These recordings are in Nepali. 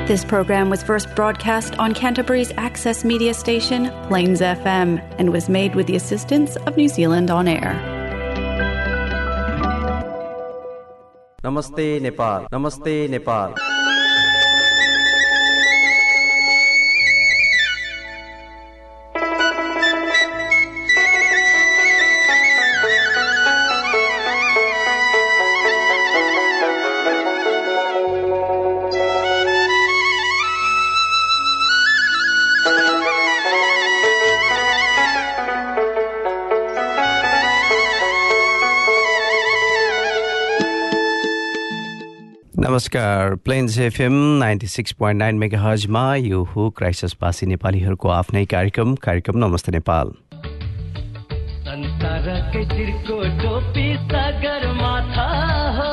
This program was first broadcast on Canterbury's access media station, Plains FM, and was made with the assistance of New Zealand On Air. Namaste Nepal. Namaste Nepal. नमस्कार प्लेन्स एफएम 96.9 मेगाहर्जमा यो हो क्राइसिसवासी नेपालीहरूको आफ्नै कार्यक्रम नमस्ते नेपाल। संसारकै चिरको टोपी सगरमाथा हो।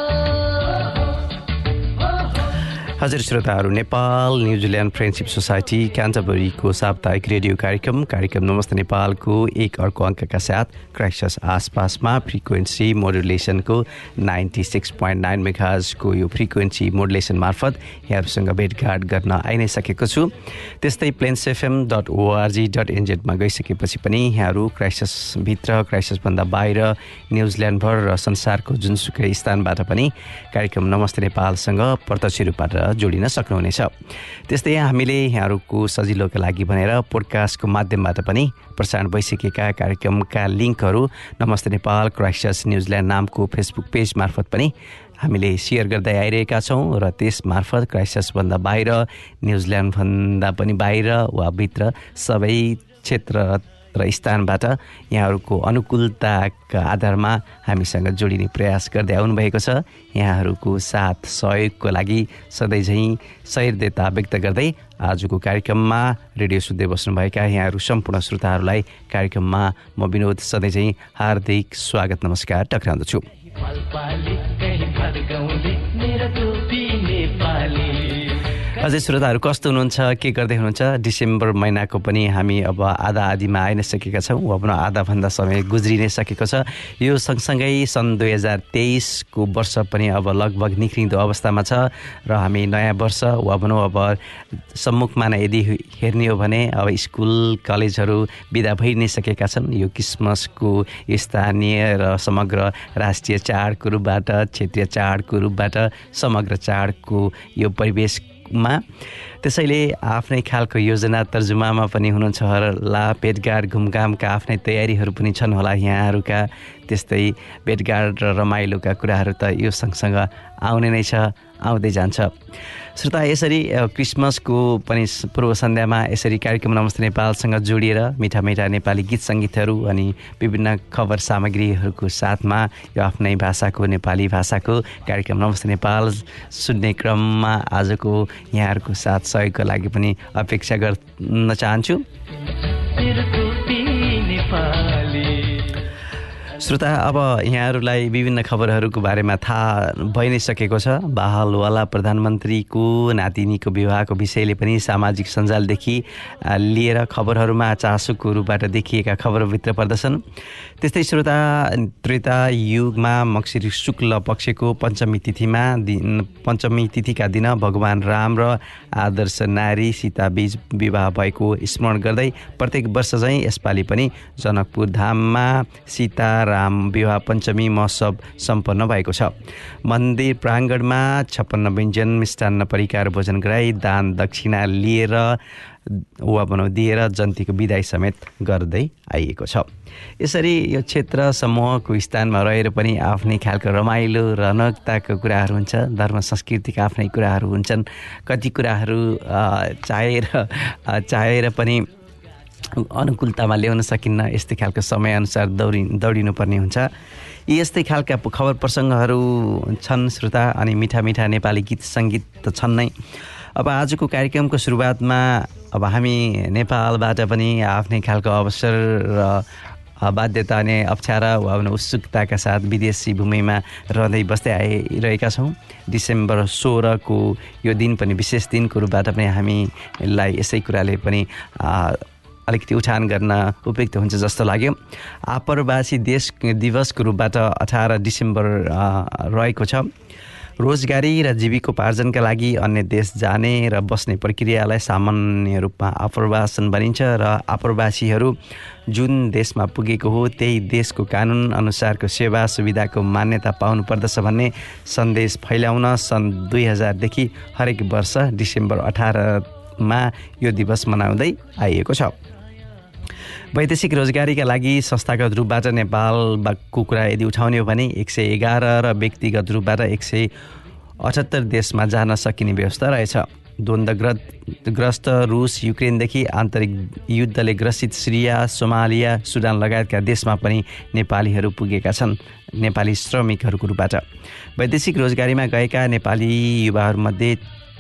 हजुर श्रोताहरू, नेपाल न्युजिल्यान्ड फ्रेन्डशिप सोसाइटी क्यान्टरबरीको साप्ताहिक रेडियो कार्यक्रम नमस्ते नेपालको एक अर्को अङ्कका साथ क्राइसिस आसपासमा फ्रिक्वेन्सी मोडुलेसनको 96.9 मेगाहर्जको यो फ्रिक्वेन्सी मोडुलेसन मार्फत यहाँहरूसँग भेटघाट गर्न आइ नै सकेको छु। त्यस्तै plains.fm.org.nz मा गइसकेपछि पनि यहाँहरू क्राइसिसभित्र, क्राइसिसभन्दा बाहिर, न्युजिल्यान्डभर र संसारको जुनसुकै स्थानबाट पनि कार्यक्रम नमस्ते नेपालसँग प्रत्यक्ष रूपबाट जोडिन सक्नुहुनेछ। त्यस्तै हामीले यहाँहरूको सजिलोका लागि भनेर पोडकास्टको माध्यमबाट पनि प्रसारण भइसकेका कार्यक्रमका लिङ्कहरू नमस्ते नेपाल क्राइसिस न्युजिल्यान्ड नामको फेसबुक पेज मार्फत पनि हामीले सेयर गर्दै आइरहेका छौँ र त्यस मार्फत क्राइसिसभन्दा बाहिर, न्युजिल्यान्डभन्दा पनि बाहिर वा भित्र सबै क्षेत्र र स्थानबाट यहाँहरूको अनुकूलताका आधारमा हामीसँग जोडिने प्रयास गर्दै आउनुभएको छ। यहाँहरूको साथ सहयोगको लागि सधैँझैँ सहृदयता व्यक्त गर्दै आजको कार्यक्रममा रेडियो सुन्दै बस्नुभएका यहाँहरू सम्पूर्ण श्रोताहरूलाई कार्यक्रममा म विनोद सधैँझैँ हार्दिक स्वागत नमस्कार टक्राउँदछु। अझै श्रोताहरू कस्तो हुनुहुन्छ, के गर्दै हुनुहुन्छ? डिसेम्बर महिनाको पनि हामी अब आधा आधीमा आइ नै सकेका छौँ, अब आधाभन्दा समय गुज्रि नै सकेको छ। यो सँगसँगै सन् 2023 को वर्ष पनि अब लगभग निक्लिँदो अवस्थामा छ र हामी नयाँ वर्ष वा भनौँ अब सम्मुखमा नै यदि हेर्ने हो भने अब स्कुल कलेजहरू बिदा भइ नै सकेका छन्। यो क्रिसमसको स्थानीय र समग्र राष्ट्रिय चाडको रूपबाट, क्षेत्रीय चाडको रूपबाट, समग्र चाडको यो परिवेशमा त्यसैले आफ्नै खालको योजना तर्जुमामा पनि हुनुहुन्छ होला। भेटघाट घुमघामका आफ्नै तयारीहरू पनि छन् होला यहाँहरूका। त्यस्तै भेटघाट र रमाइलोका कुराहरू त यो सँगसँग आउने नै छ, आउँदै जान्छ। श्रोता, यसरी क्रिसमसको पनि पूर्व सन्ध्यामा यसरी कार्यक्रम नमस्ते नेपालसँग जोडिएर मिठा मिठा नेपाली गीत सङ्गीतहरू अनि विभिन्न खबर सामग्रीहरूको साथमा यो आफ्नै भाषाको, नेपाली भाषाको कार्यक्रम नमस्ते नेपाल सुन्ने क्रममा आजको यहाँहरूको साथ सहयोगको लागि पनि अपेक्षा गर्न चाहन्छु। श्रोता, अब यहाँहरूलाई विभिन्न खबरहरूको बारेमा थाहा भइ नै सकेको छ। बहालवाला प्रधानमन्त्रीको नातिनीको विवाहको विषयले पनि सामाजिक सञ्जालदेखि लिएर खबरहरूमा चासोको रूपबाट देखिएका खबरभित्र पर्दछन्। त्यस्तै श्रोता, त्रेता युगमा मङ्सिर शुक्ल पक्षको पञ्चमी तिथिका दिन भगवान राम र आदर्श नारी सीताबीच विवाह भएको स्मरण गर्दै प्रत्येक वर्ष चाहिँ यसपालि पनि जनकपुर धाममा सीता राम विवाह पञ्चमी महोत्सव सम्पन्न भएको छ। मन्दिर प्राङ्गणमा 56 व्यञ्जन मिष्टान्न परिकार भोजन गराई दान दक्षिणा लिएर वा भनौँ दिएर जन्तीको विदाई समेत गर्दै आइएको छ। यसरी यो क्षेत्र समूहको स्थानमा रहेर पनि आफ्नै खालको रमाइलो रौनकताको कुराहरू हुन्छ, धर्म संस्कृतिका आफ्नै कुराहरू हुन्छन्। कति कुराहरू चाहेर पनि अनुकूलतामा ल्याउन सकिन्न, यस्तै खालको समयअनुसार दौडिनुपर्ने हुन्छ। यस्तै खालका खबर प्रसङ्गहरू छन् श्रोता, अनि मिठा मिठा नेपाली गीत सङ्गीत त छन् नै। अब आजको कार्यक्रमको सुरुवातमा अब हामी नेपालबाट पनि आफ्नै खालको अवसर र बाध्यता अनि अप्ठ्यारा वा उत्सुकताका साथ विदेशी भूमिमा रहँदै बस्दै आइरहेका छौँ। डिसेम्बर 16 को यो दिन पनि विशेष दिनको रूपबाट पनि हामीलाई यसै कुराले पनि अलिकति उठान गर्न उपयुक्त हुन्छ जस्तो लाग्यो। आप्रवासी देश दिवसको रूपबाट 18 डिसेम्बर रहेको छ। रोजगारी र जीविकोपार्जनका लागि अन्य देश जाने र बस्ने प्रक्रियालाई सामान्य रूपमा आप्रवासन भनिन्छ र आप्रवासीहरू जुन देशमा पुगेको हो त्यही देशको कानुन अनुसारको सेवा सुविधाको मान्यता पाउनुपर्दछ भन्ने सन्देश फैलाउन सन् 2000देखि हरेक वर्ष डिसेम्बर 18मा यो दिवस मनाउँदै आइएको छ। वैदेशिक रोजगारीका लागि संस्थागत रूपबाट नेपालको कुरा यदि उठाउने हो भने 111 र व्यक्तिगत रूपबाट 178 देशमा जान सकिने व्यवस्था रहेछ। द्वन्द्वग्रस्त रुस, युक्रेनदेखि आन्तरिक युद्धले ग्रसित सिरिया, सोमालिया, सुडान लगायतका देशमा पनि नेपालीहरू पुगेका छन् नेपाली श्रमिकहरूको रूपबाट। वैदेशिक रोजगारीमा गएका नेपाली युवाहरूमध्ये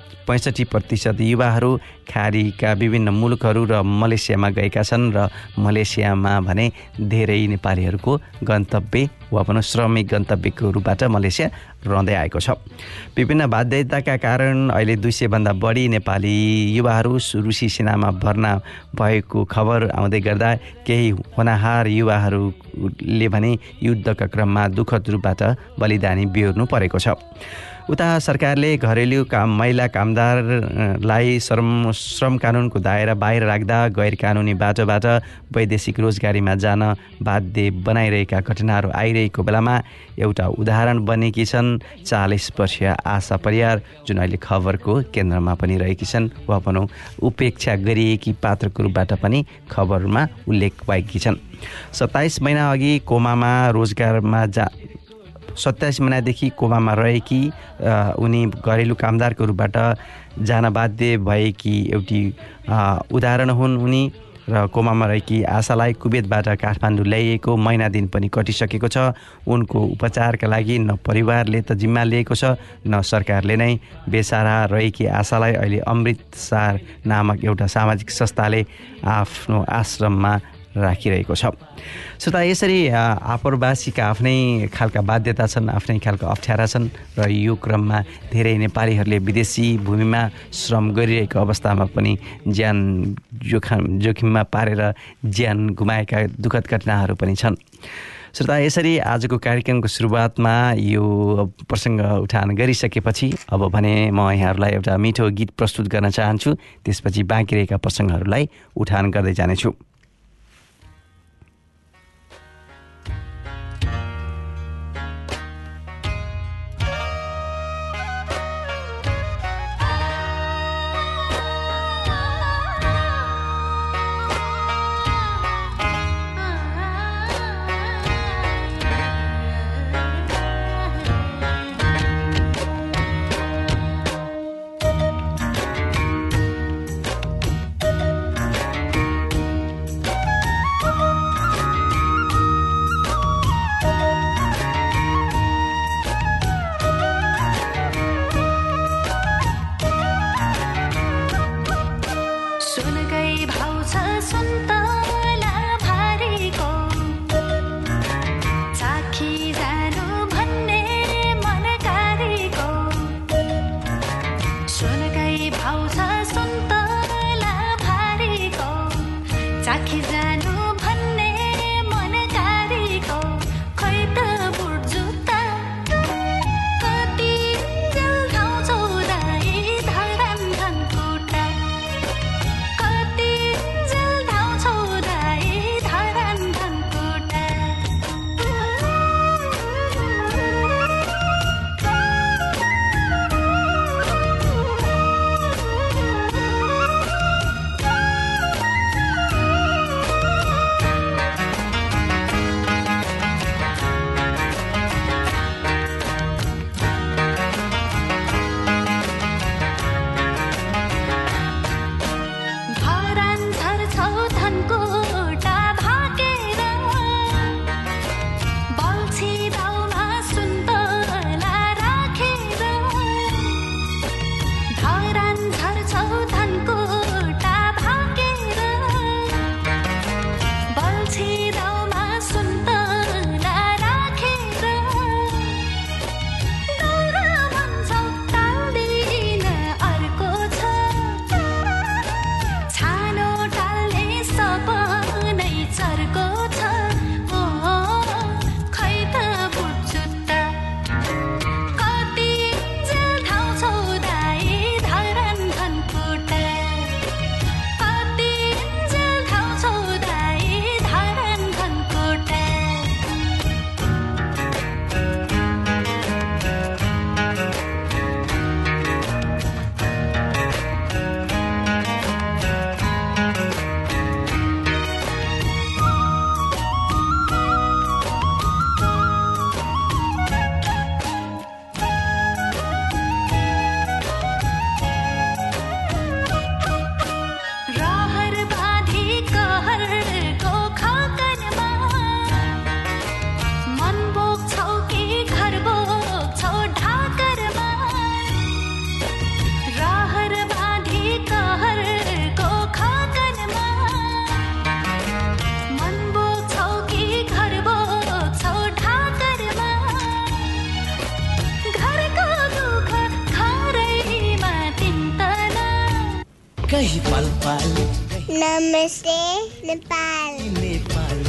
65% युवाहरू खाडीका विभिन्न मुलुकहरू र मलेसियामा गएका छन् र मलेसियामा भने धेरै नेपालीहरूको गन्तव्य वा भनौँ श्रमिक गन्तव्यको रूपबाट मलेसिया रहँदै आएको छ। विभिन्न बाध्यताका कारण अहिले 200भन्दा बढी नेपाली युवाहरू रुसी सेनामा भर्ना भएको खबर आउँदै गर्दा केही होनहार युवाहरूले भने युद्धका क्रममा दुःखद रूपबाट बलिदानी बेहोर्नु परेको छ। उता सरकारले घरेलु महिला कामदारलाई श्रम कानुनको दायरा बाहिर राख्दा गैर कानुनी बाटोबाट वैदेशिक रोजगारीमा जान बाध्य बनाइरहेका घटनाहरू आइरहेको बेलामा एउटा उदाहरण बनेकी छन् 40 वर्षीय आशा परियार, जुन अहिले खबरको केन्द्रमा पनि रहेकी छन् वा भनौँ उपेक्षा गरिएकी पात्रको रूपबाट पनि खबरमा उल्लेख भएकी छन्। 27 महिना अघि कोमामा रोजगारमा 27 महिनादेखि कोमामा रहेकी उनी घरेलु कामदारको रूपबाट जान बाध्य भएकी एउटी उदाहरण हुन् उनी। र कोमामा रहेकी आशालाई कुवेतबाट काठमाडौँ ल्याइएको महिना दिन पनि कटिसकेको छ। उनको उपचारका लागि न परिवारले त जिम्मा लिएको छ न सरकारले नै। बेसारा रहेकी आशालाई अहिले अमृतसार नामक एउटा सामाजिक संस्थाले आफ्नो आश्रममा राखिरहेको छ। श्रोता, यसरी आप्रवासीका आफ्नै खालका बाध्यता छन्, आफ्नै खालका अप्ठ्यारा छन् र यो क्रममा धेरै नेपालीहरूले विदेशी भूमिमा श्रम गरिरहेको अवस्थामा पनि ज्यान जोखिममा पारेर ज्यान गुमाएका दुःखद घटनाहरू पनि छन्। श्रोता, यसरी आजको कार्यक्रमको सुरुवातमा यो प्रसङ्ग उठान गरिसकेपछि अब भने म यहाँहरूलाई एउटा मिठो गीत प्रस्तुत गर्न चाहन्छु। त्यसपछि बाँकी रहेका प्रसङ्गहरूलाई उठान गर्दै जानेछु। कही पल पल नमस्ते नेपाल नेपाली।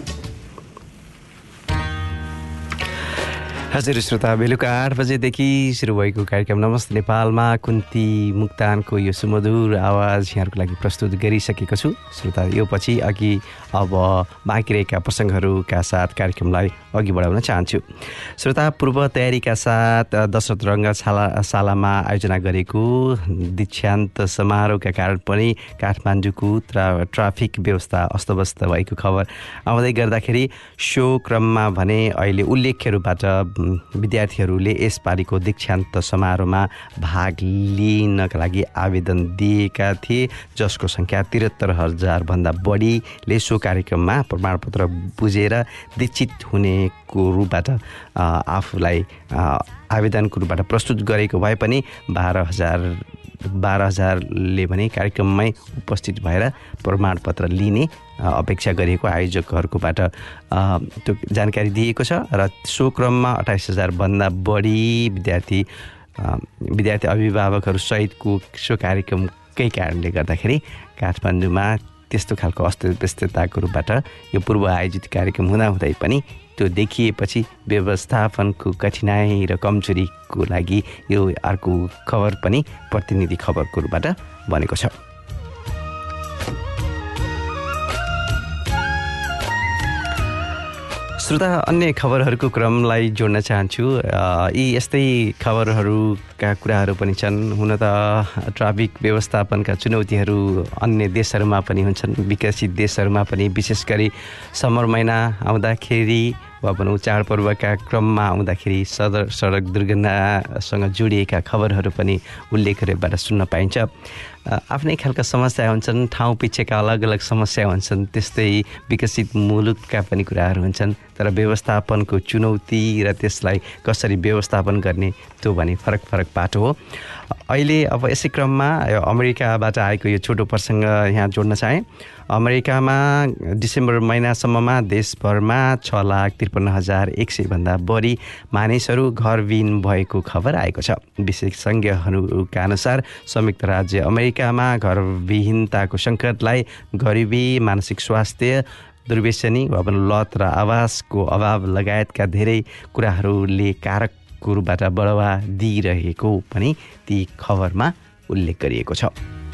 हजुर श्रोता, बेलुका 8 बजेदेखि सुरु भएको कार्यक्रम नमस्ते नेपालमा कुन्ती मुक्तानको यो सुमधुर आवाज यहाँहरूको लागि प्रस्तुत गरिसकेको छु। श्रोता, यो पछि अघि अब बाँकी रहेका प्रसङ्गहरूका साथ कार्यक्रमलाई अघि बढाउन चाहन्छु। श्रोता, पूर्व तयारीका साथ दशरथ रङ्गशालामा आयोजना गरेको दीक्षान्त समारोहका कारण पनि काठमाडौँको ट्राफिक व्यवस्था अस्तव्यस्त भएको खबर आउँदै गर्दाखेरि सो क्रममा भने अहिले उल्लेख्य रूपबाट विद्यार्थीहरूले यसपालिको दीक्षान्त समारोहमा भाग लिनका लागि आवेदन दिएका थिए, जसको सङ्ख्या 73,000 भन्दा बढीले सो कार्यक्रममा प्रमाणपत्र बुझेर दीक्षित हुनेको रूपबाट आफूलाई आवेदनको रूपबाट प्रस्तुत गरेको भए पनि 12,000ले भने कार्यक्रममै उपस्थित भएर प्रमाणपत्र लिने अपेक्षा गरिएको आयोजकहरूकोबाट त्यो जानकारी दिएको छ। र सो क्रममा 28,000 भन्दा बढी विद्यार्थी अभिभावकहरू सहितको सो कार्यक्रमकै कारणले गर्दाखेरि काठमाडौँमा त्यस्तो खालको अस्तव्यस्तताको रूपबाट यो पूर्व आयोजित कार्यक्रम हुँदाहुँदै पनि त्यो देखिएपछि व्यवस्थापनको कठिनाई र कमजोरीको लागि यो अर्को खबर पनि प्रतिनिधि खबरको रूपबाट बनेको छ। श्रोता, अन्य खबरहरूको क्रमलाई जोड्न चाहन्छु। यी यस्तै खबरहरूका कुराहरू पनि छन्। हुन त ट्राफिक व्यवस्थापनका चुनौतीहरू अन्य देशहरूमा पनि हुन्छन्, विकसित देशहरूमा पनि, विशेष गरी समर महिना आउँदाखेरि वा भनौँ चाडपर्वका क्रममा आउँदाखेरि सडक दुर्घटनासँग जोडिएका खबरहरू पनि उल्लेखहरूबाट सुन्न पाइन्छ। आफ्नै खालका समस्या हुन्छन्, ठाउँ पिछेका अलग अलग समस्या हुन्छन्, त्यस्तै विकसित मुलुकका पनि कुराहरू हुन्छन्। तर व्यवस्थापनको चुनौती र त्यसलाई कसरी व्यवस्थापन गर्ने त्यो भने फरक फरक पाटो हो। अहिले अब यसै क्रममा अमेरिकाबाट आएको यो छोटो प्रसङ्ग यहाँ जोड्न चाहेँ। अमेरिकामा डिसेम्बर महिनासम्ममा देशभरमा 6,53,100 भन्दा बढी मानिसहरू घरविहीन भएको खबर आएको छ। विशेषज्ञहरूका अनुसार संयुक्त राज्य अमेरिकामा घरविहीनताको सङ्कटलाई गरिबी, मानसिक स्वास्थ्य, दुर्व्यसनी वा लत र आवासको अभाव लगायतका धेरै कुराहरूले कारकको रूपबाट बढावा दिइरहेको पनि ती खबरमा उल्लेख गरिएको छ।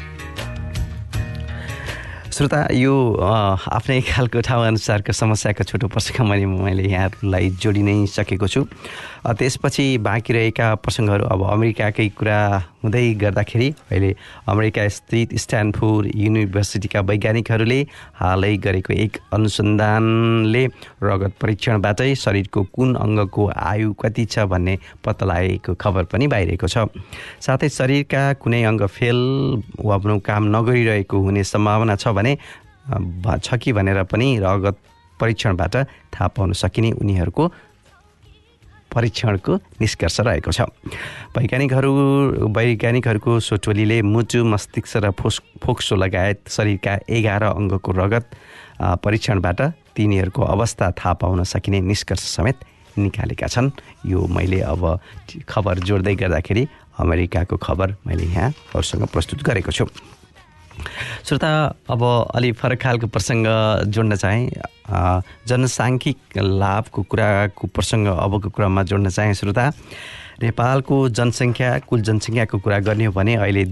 श्रोता, यो आफ्नै खालको ठाउँ अनुसारको समस्याको छोटो प्रसङ्ग मैले यहाँहरूलाई जोडि नै सकेको छु। त्यसपछि बाँकी रहेका प्रसङ्गहरू अब अमेरिकाकै कुरा हुँदै गर्दाखेरि अहिले अमेरिका स्थित स्ट्यानफोर्ड युनिभर्सिटीका वैज्ञानिकहरूले हालै गरेको एक अनुसन्धानले रगत परीक्षणबाटै शरीरको कुन अङ्गको आयु कति छ भन्ने पत्ता लागेको खबर पनि बाहिरिएको छ। साथै शरीरका कुनै अङ्ग फेल वा काम नगरिरहेको हुने सम्भावना छ भने छ कि भनेर पनि रगत परीक्षणबाट थाहा पाउन सकिने उनीहरूको परीक्षणको निष्कर्ष रहेको छ। वैज्ञानिकहरूको सो टोलीले मुटु, मस्तिष्क र फोक्सो लगायत शरीरका 11 अङ्गको रगत परीक्षणबाट तिनीहरूको अवस्था थाहा पाउन सकिने निष्कर्ष समेत निकालेका छन्। यो मैले अब खबर जोड्दै गर्दाखेरि अमेरिकाको खबर मैले यहाँ अरूसँग प्रस्तुत गरेको छु। श्रोता, अब अलि फरक खालको प्रसङ्ग जोड्न चाहेँ। जनसाङ्ख्यिक लाभको कुराको प्रसङ्ग अबको क्रममा जोड्न चाहेँ। श्रोता, नेपालको कुल जनसङ्ख्याको कुरा गर्ने हो भने अहिले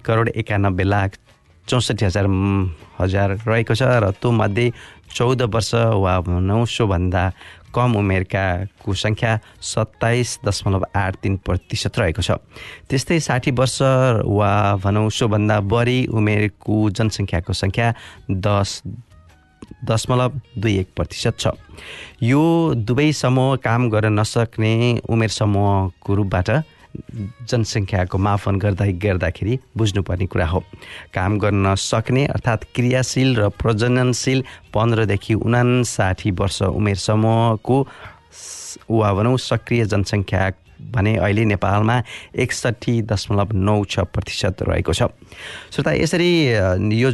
2,91,64,000 रहेको छ र त्यो मध्ये 14 वर्ष वा 900 भन्दा कम उमेरकाको सङ्ख्या 27.83% रहेको छ। त्यस्तै 60 वर्ष वा 900 भन्दा बढी उमेरको जनसङ्ख्याको सङ्ख्या 10.21% छ। यो दुवै समूह काम गर्न नसक्ने उमेर समूहको रूपबाट जनसङ्ख्याको मापन गर्दाखेरि बुझ्नुपर्ने कुरा हो। काम गर्न सक्ने अर्थात् क्रियाशील र प्रजननशील 15 देखि 59 वर्ष उमेर समूहको वा भनौँ सक्रिय जनसङ्ख्या भने अहिले नेपालमा 61.96% रहेको छ। श्रोता, यसरी यो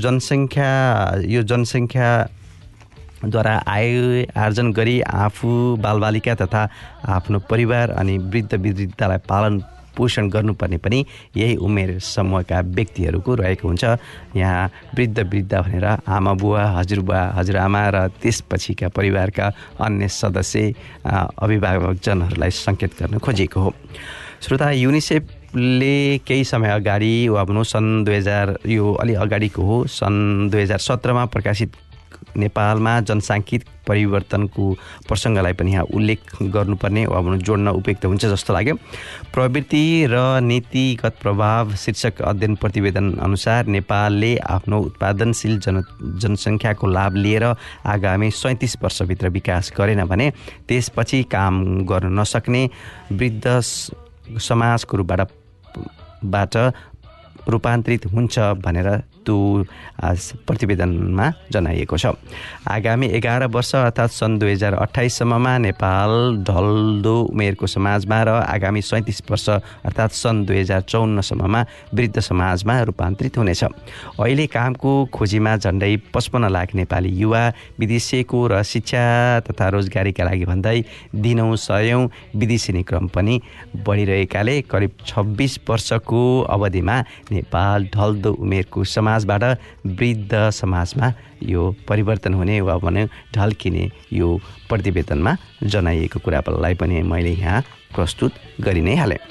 जनसङ्ख्याद्वारा आय आर्जन गरी आफू बालबालिका तथा आफ्नो परिवार अनि वृद्ध वृद्धालाई पालन पोषण गर्नुपर्ने पनि यही उमेर समूहका व्यक्तिहरूको रहेको हुन्छ। यहाँ वृद्ध भनेर आमा बुवा, हजुरबुवा, हजुरआमा र त्यसपछिका परिवारका अन्य सदस्य अभिभावकजनहरूलाई सङ्केत गर्न खोजिएको हो। श्रोता, युनिसेफले केही समय अगाडि वा भनौँ सन् 2000 यो अलि अगाडिको हो, सन् 2017मा प्रकाशित नेपालमा जनसाङ्ख्यिक परिवर्तनको प्रसङ्गलाई पनि यहाँ उल्लेख गर्नुपर्ने वा भनौँ जोड्न उपयुक्त हुन्छ जस्तो लाग्यो। प्रवृत्ति र नीतिगत प्रभाव शीर्षक अध्ययन प्रतिवेदन अनुसार नेपालले आफ्नो उत्पादनशील जनसङ्ख्याको लाभ लिएर आगामी 37 वर्षभित्र विकास गरेन भने त्यसपछि काम गर्न नसक्ने वृद्ध समाजको रूपबाट रूपान्तरित हुन्छ भनेर त्यो प्रतिवेदनमा जनाइएको छ। आगामी 11 वर्ष अर्थात् सन् 2028 सम्ममा नेपाल ढल्दो उमेरको समाजमा र आगामी 37 वर्ष अर्थात् सन् 2054 सम्ममा वृद्ध समाजमा रूपान्तरित हुनेछ। अहिले कामको खोजीमा झन्डै 55 लाख नेपाली युवा विदेशीको र शिक्षा तथा रोजगारीका लागि भन्दै दिनौँ सयौँ विदेशी क्रम पनि बढिरहेकाले करिब 26 वर्षको अवधिमा नेपाल ढल्दो उमेरको समाजबाट वृद्ध समाजमा यो परिवर्तन हुने वा भने ढल्किने यो प्रतिवेदनमा जनाइएको कुरालाई पनि मैले यहाँ प्रस्तुत गरि नै हालेँ।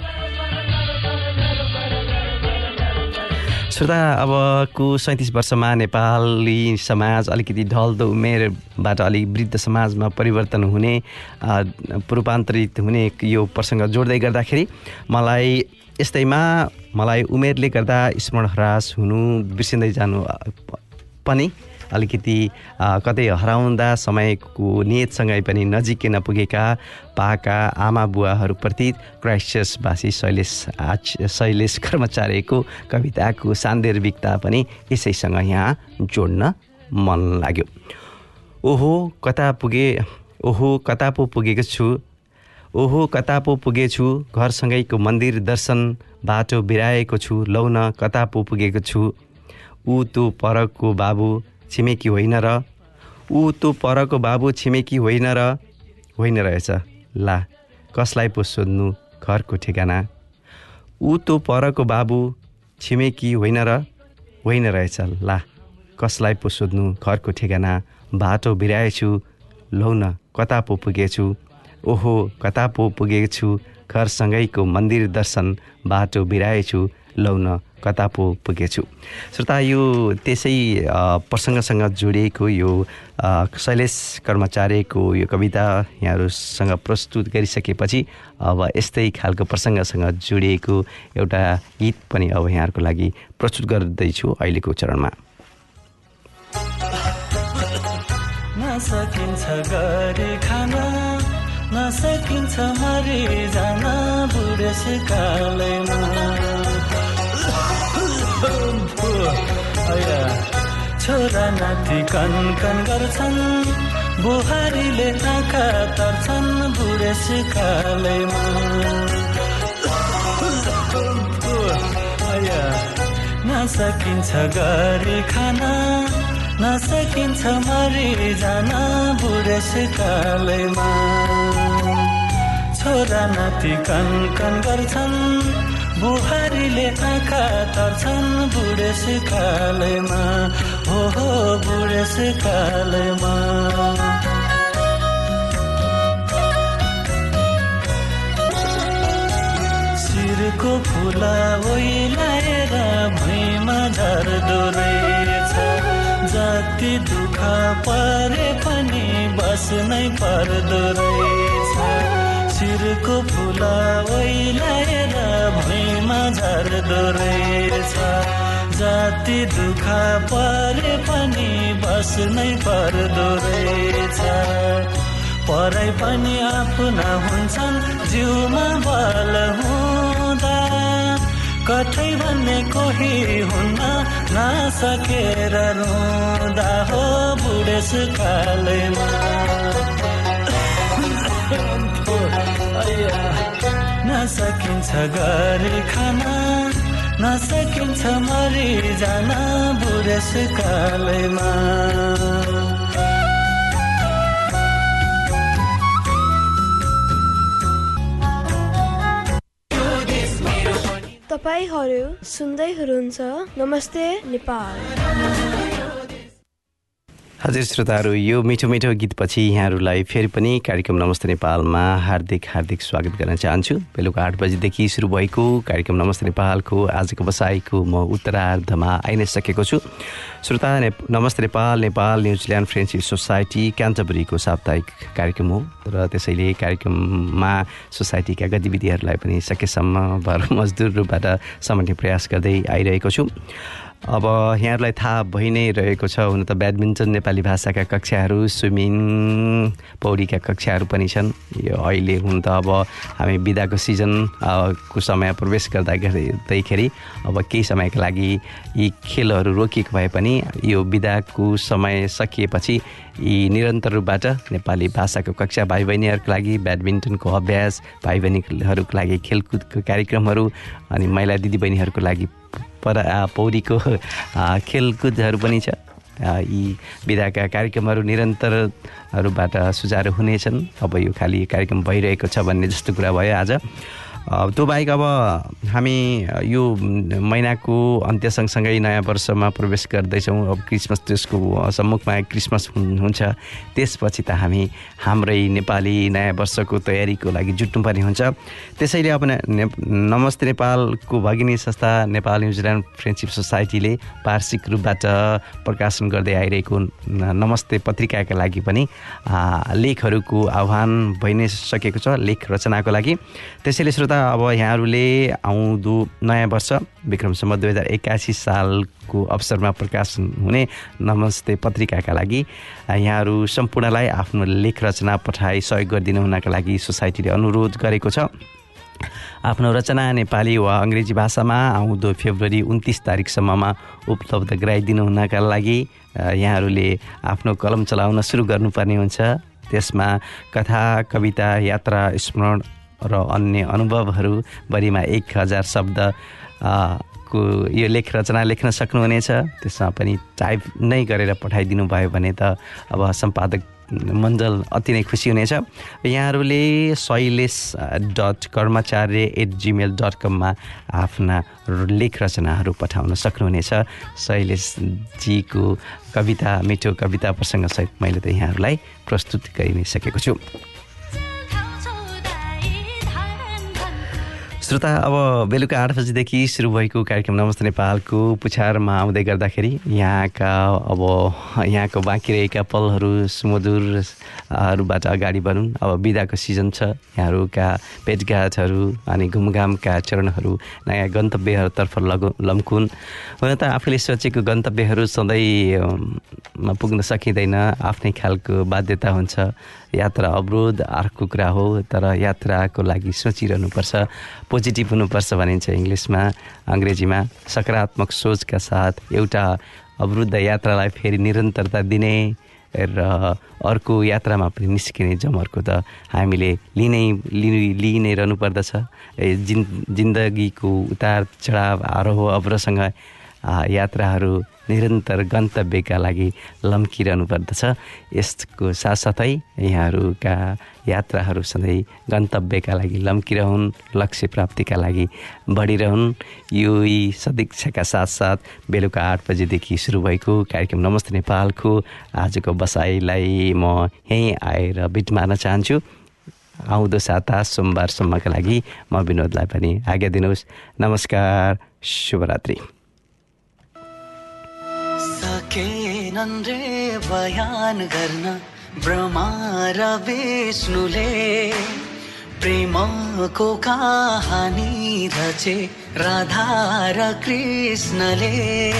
श्रोता, अबको 37 वर्षमा नेपाली समाज अलिकति ढल्दो उमेरबाट अलिक वृद्ध समाजमा परिवर्तन हुने रूपान्तरित हुने यो प्रसङ्ग जोड्दै गर्दाखेरि मलाई उमेरले गर्दा स्मरण ह्रास हुनु, बिर्सिँदै जानु पनि अलिकति कतै हराउँदा समयको नियतसँगै पनि नजिकै नपुगेका पाका आमा बुवाहरूप्रति क्राइस्टचर्चवासी शैलेश कर्मचारीको कविताको सान्दर्भिकता पनि यसैसँग यहाँ जोड्न मन लाग्यो। ओहो कता पो पुगेछु घरसँगैको मन्दिर दर्शन बाटो बिराएको छु, लौ न कता पो पुगेको छु। ऊ तो परको बाबु छिमेकी होइन र, ऊ तो परको बाबु छिमेकी होइन रहेछ, ला कसलाई पो सोध्नु घरको ठेगाना। ऊ तो परको बाबु छिमेकी होइन रहेछ, ला कसलाई पो सोध्नु घरको ठेगाना। बाटो बिराएछु, लौ न कता पो पुगेछु। ओहो कता पो पुगेछु घरसँगैको मन्दिर दर्शन बाटो बिराएछु, लौ न कता पो पुगेछु। श्रोता, यो त्यसै प्रसङ्गसँग जोडिएको यो शैलेश कर्मचारीको यो कविता यहाँहरूसँग प्रस्तुत गरिसकेपछि अब यस्तै खालको प्रसङ्गसँग जोडिएको एउटा गीत पनि अब यहाँहरूको लागि प्रस्तुत गर्दैछु अहिलेको चरणमा। नसकिन्छ गरी खान, नसकिन्छ मरि जान बुढेसकालैमा। छोरा नाति कन गर्छन्, बुहारीले आँखा तर्छन् बुढेसकालैमा। नसकिन्छ गरी खान, नसकिन्छ मरि जान बुढेसकालैमा। छोरा नाति कन गर्छन्, बुहारीले आँखा तर्छन् बुढेसकालैमा। हो बुढेसकालैमा। शिरको फुला ओइलाएर भुइँमा झर्दो रहेछ, जति दुःख परे पनि बस्नै पर्दो रहेछ। शिरको फुला ओइलाएर भुइँमा झर्दो रहेछ, जति दुःख परे पनि बस्नै पर्दो रहेछ। परै पनि आफ्ना हुन्छन् जिउमा बल हुँदा, कठै भन्ने कोही हुन्न नसकेर रुँदा। हो बुढेसकालैमा। नसकिन्छ गरी खान, नसकिन्छ मरि जान बुढेसकालैमा। तपाईहरू सुन्दै हुनुहुन्छ नमस्ते नेपाल। हजुर श्रोताहरू, यो मिठो मिठो गीतपछि यहाँहरूलाई फेरि पनि कार्यक्रम नमस्ते नेपालमा हार्दिक हार्दिक स्वागत गर्न चाहन्छु। बेलुका 8 बजेदेखि सुरु भएको कार्यक्रम नमस्ते नेपालको आजको बसाइको म उत्तरार्धमा आइ नै सकेको छु। श्रोता, Namaste Nepal Nepal New Zealand friendship society क्यान्टरबरीको साप्ताहिक कार्यक्रम हो र त्यसैले कार्यक्रममा सोसाइटीका गतिविधिहरूलाई पनि सकेसम्म भरमजदुर रूपबाट समेट्ने प्रयास गर्दै आइरहेको छु। अब यहाँहरूलाई थाहा भइ नै रहेको छ, हुन त ब्याडमिन्टन नेपाली भाषाका कक्षाहरू, स्विमिङ, पौडीका कक्षाहरू पनि छन्। यो अहिले हुन त अब हामी बिदाको सिजनको समय प्रवेश गर्दाखेरि अब केही समयका लागि यी खेलहरू रोकिएको भए पनि यो बिदाको समय सकिएपछि यी निरन्तर रूपबाट नेपाली भाषाको कक्षा भाइ बहिनीहरूको लागि, ब्याडमिन्टनको अभ्यास, भाइ बहिनीहरूको लागि खेलकुदको कार्यक्रमहरू, अनि महिला दिदीबहिनीहरूको लागि पौडीको खेलकुदहरू पनि छ। यी विधाका कार्यक्रमहरू निरन्तरहरूबाट सुचारू हुनेछन्। अब यो खालि कार्यक्रम भइरहेको छ भन्ने जस्तो कुरा भयो आज। त्यो बाहेक अब हामी यो महिनाको अन्त्य सँगसँगै नयाँ वर्षमा प्रवेश गर्दैछौँ। अब क्रिसमस, त्यसको सम्मुखमा क्रिसमस हुन्छ, त्यसपछि त हामी हाम्रै नेपाली नयाँ वर्षको तयारीको लागि जुट्नुपर्ने हुन्छ। त्यसैले अब नमस्ते नेपालको भगिनी संस्था नेपाल न्युजिल्यान्ड फ्रेन्डसिप सोसाइटीले वार्षिक रूपबाट प्रकाशन गर्दै आइरहेको नमस्ते पत्रिकाका लागि पनि लेखहरूको आह्वान भइ नै सकेको छ, लेख रचनाको लागि। त्यसैले श्रोता, अब यहाँहरूले आउँदो नयाँ वर्ष विक्रम सम्वत 2081 सालको अवसरमा प्रकाशन हुने नमस्ते पत्रिकाका लागि यहाँहरू सम्पूर्णलाई आफ्नो लेख रचना पठाई सहयोग गरिदिनु हुनका लागि सोसाइटीले अनुरोध गरेको छ। आफ्नो रचना नेपाली वा अङ्ग्रेजी भाषामा आउँदो फेब्रुअरी 29 तारिकसम्ममा उपलब्ध गराइदिनु हुनका लागि यहाँहरूले आफ्नो कलम चलाउन सुरु गर्नुपर्ने हुन्छ। त्यसमा कथा, कविता, यात्रा, स्मरण र अन्य अनुभवहरू बढीमा 1000 शब्द को यो लेख रचना लेख्न सक्नुहुनेछ। त्यसमा पनि टाइप नै गरेर पठाइदिनु भयो भने त अब सम्पादक मण्डल अति नै खुसी हुनेछ। यहाँहरूले shailesh.karmacharya@gmail.com मा आफ्ना लेख रचनाहरू पठाउन सक्नुहुनेछ। शैलेशजीको कविता, मिठो कविता प्रसङ्गसहित मैले त यहाँहरूलाई प्रस्तुत गरि नै सकेको छु। श्रोता, अब बेलुका 8 बजेदेखि सुरु भएको कार्यक्रम नमस्ते नेपालको पुछारमा आउँदै गर्दाखेरि यहाँको बाँकी रहेका पलहरू सुमधुरहरूबाट अगाडि बढौँ। अब बिदाको सिजन छ, यहाँहरूका भेटघाटहरू अनि घुमघामका चरणहरू नयाँ गन्तव्यहरूतर्फ लम्कुन्। हुन त आफूले सोचेको गन्तव्यहरू सधैँ पुग्न सकिँदैन, आफ्नै खालको बाध्यता हुन्छ। यात्रा अवरोध अर्को कुरा हो, तर यात्राको लागि सोचिरहनुपर्छ, पोजिटिभ हुनुपर्छ भनिन्छ इङ्ग्लिसमा, अङ्ग्रेजीमा। सकारात्मक सोचका साथ एउटा अवरुद्ध यात्रालाई फेरि निरन्तरता दिने र अर्को यात्रामा पनि निस्किने जमर्को त हामीले लिइ नै रहनुपर्दछ। जिन्दगीको उतार चढाव, आरोह अवरोहसँग यात्राहरू निरन्तर गन्तव्यका लागि लम्किरहनु पर्दछ। यसको साथसाथै यहाँहरूका यात्राहरू सधैँ गन्तव्यका लागि लम्किरहन्, लक्ष्य प्राप्तिका लागि बढिरहन्। यो सदिच्छाका साथसाथ बेलुका 8 बजेदेखि सुरु भएको कार्यक्रम नमस्ते नेपालको आजको बसाइलाई म यहीँ आएर बिट मार्न चाहन्छु। आउँदो साता सोमबारसम्मका लागि म विनोदलाई पनि आज्ञा दिनुहोस्। नमस्कार, शुभरात्रि। सकेनन् रे बयान गर्न ब्रह्मा र विष्णुले, प्रेमको कहानी रचे राधा र कृष्णले।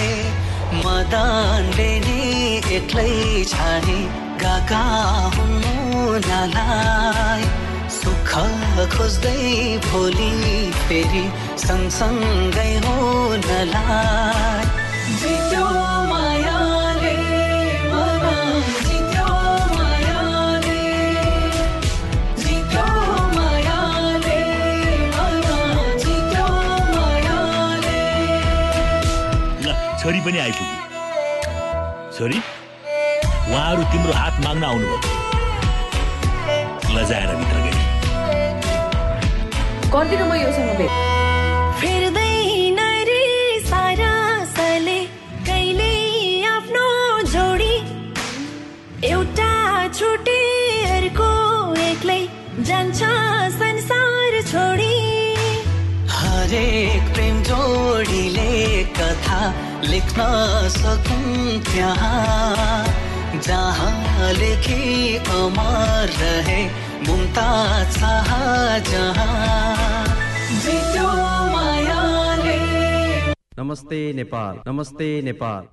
मदनले नि एक्लै छाने गाका हुनु नलाई, सुख खोज्दै भोलि फेरि सँगसँगै हुनलाई। जित्यो मायाले मन, जित्यो मायाले, जित्यो मायाले मन, जित्यो मायाले। ल छोरी पनि आइपुग्यो। छोरी, उहाँहरू तिम्रो हात माग्न आउनुभयो। लजाएर भित्र गए। गर्दिनँ म योसँग भेट। फेर्दै जान्छ संसार छोडी हरेक प्रेम जोडीले कथा लेख्न सकौं त्यहाँ जहाँ लेखी अमर रहे मुमताज शाहजहाँ जित्यो मायाले। नमस्ते नेपाल, नमस्ते नेपाल।